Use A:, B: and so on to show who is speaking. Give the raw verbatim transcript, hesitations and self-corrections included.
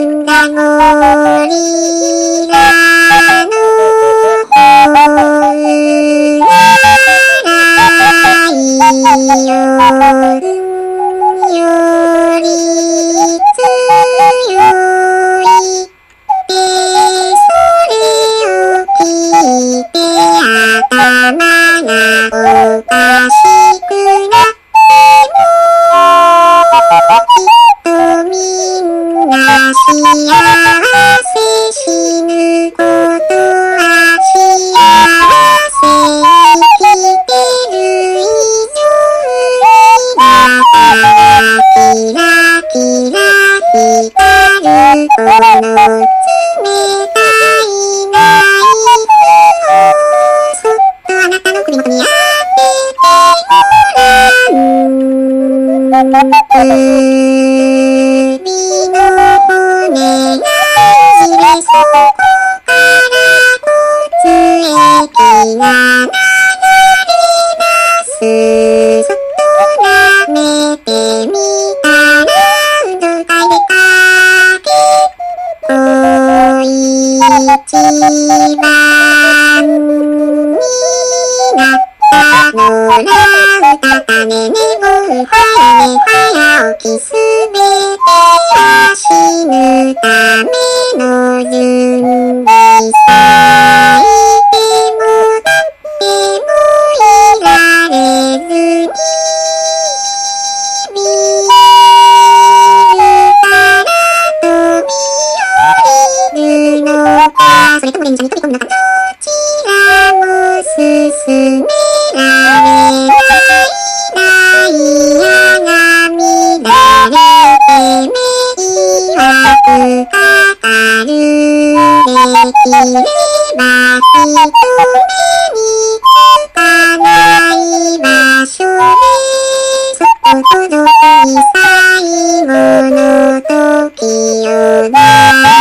A: んだゴリラのほうらいよより強いでそれを聞いて頭がおかしくなってもきっとみんな幸せ死ぬことは幸せ生きてる以上にだからキラキラ光るこの冷たいナイフをそっとあなたの首元に当ててごらん。首の骨がいじれそこから血液が流れ出す。そっと舐めてみたら運動会でかけお一番になったのらうたたね寝坊早寝早起きすべては死ぬための準備さえても立ってもいられずにビールから飛び降りるのかそれとも電車に飛び込むのかどちらも進められないダイヤが乱れて迷惑かかるできれば人目につかない場所でそっと届き最後の時を